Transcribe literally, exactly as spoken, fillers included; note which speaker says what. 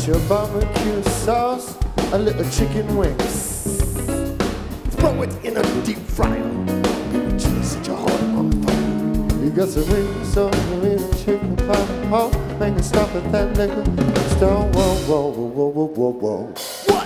Speaker 1: your barbecue sauce, a little chicken wings. Throw it in a deep fryer. Baby, chili, set your heart on fire. You got some wings, so you need a chicken pot. Oh, make it stop at that liquor store. Whoa, whoa, whoa, whoa, whoa, whoa. What?